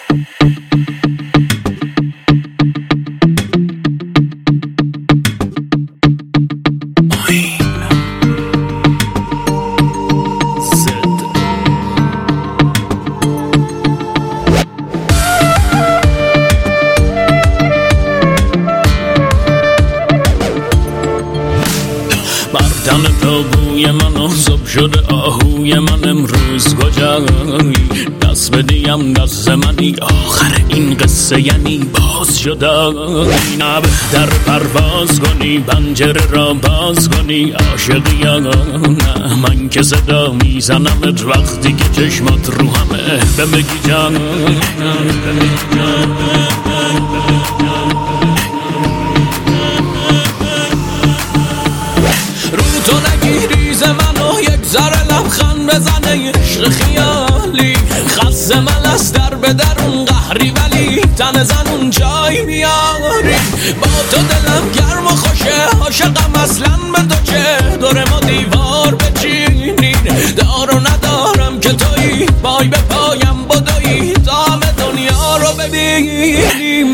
مردن تابوی من آزاب شده آهوی من امروز کجایی دست بدیم دست منی آخر این قصه یعنی باز شده نب در پرواز کنی پنجره را باز کنی عاشقی یا نه من که صدا میزنمت وقتی که چشمات رو همه بمگی جان تو نگیری ز منو یک ذره لبخند بزنه عشق خیالی خز ملس در به درون قهری ولی تن زنون جای میاری با تو دلم گرم و خوشه عاشقم اصلا به تو چه دور ما دیوار بچینین دار و ندارم که تویی پای به پایم بدویی تا همه دنیا رو ببینیم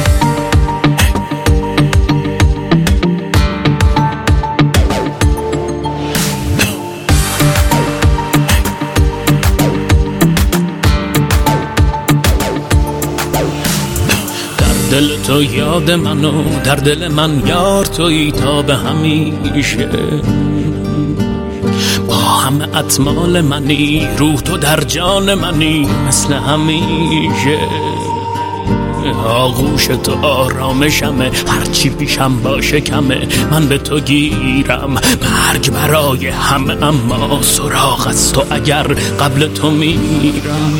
دل تو یاد منو در دل من یار تویی تا به همیشه با همه اطمال منی روح تو در جان منی مثل همیشه آغوش تو آرامشمه هرچی پیشم باشه کمه من به تو گیرم مرگ برای همه اما سراغ از تو اگر قبل تو میرم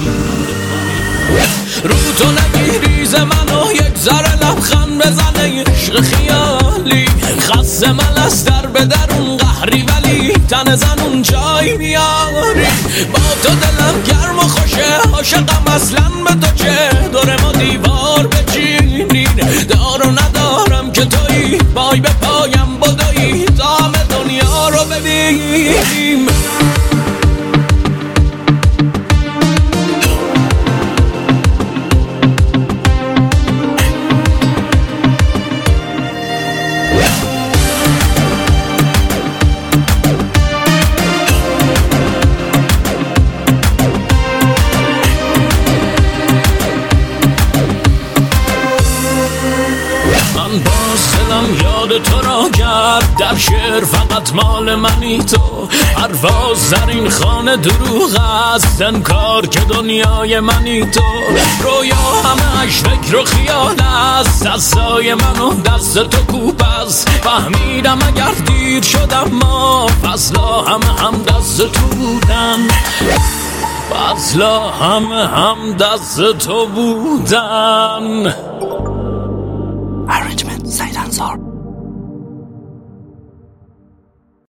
رو تو نگیری ز منو یک ذره لبخند بزنه عشق خیالی خز ملس در به درون قهری ولی تن زنون جای میاری با تو دلم گرم و خوشه عاشقم اصلا به تو چه دور ما دیوار بچینین دار و ندارم که تویی پای به پایم بدویی تا همه دنیا رو ببینیم یاد تو را کرد در شعر فقط مال منی تو پرواز در این خانه دروغ است انکار که دنیای منی تو رویا همه اش فکر و خیال است دستای منو دست تو کوب است فهمیدم اگر دیر شدم ما فضلا همه هم دست تو بودن فضلا همه هم دست تو بودن Arrangement, Said Ansar.